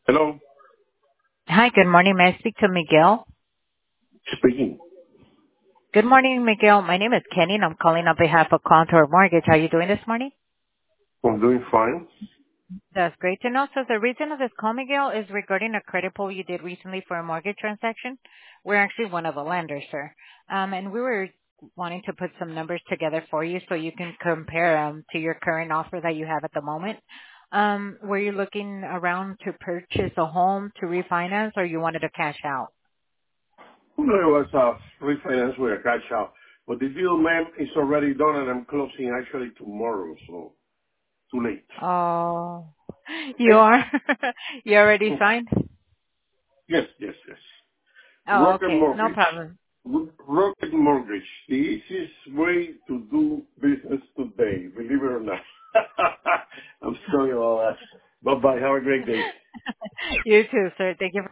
Hello. Hi, good morning. May I speak to Miguel? Speaking. Good morning, Miguel. My name is Kenny, and I'm calling on behalf of Contour Mortgage. How are you doing this morning? I'm doing fine. That's great to know. So the reason of this call, Miguel, is regarding a credit pull you did recently for a mortgage transaction. We're actually one of the lenders, sir. And we were wanting to put some numbers together for you so you can compare them to your current offer that you have at the moment. Were you looking around to purchase a home to refinance, or you wanted to cash out? No, it was a refinance with a cash out. But the deal, ma'am, is already done and I'm closing actually tomorrow, so too late. Oh, you Okay? are? You already Hmm. signed? Yes, yes, yes. Oh, Rocket okay. No Mortgage. problem. Rocket Mortgage. The easiest way to do business today, believe it or not. I'm sorry about that. Bye-bye. Have a great day. You too, sir. Thank you.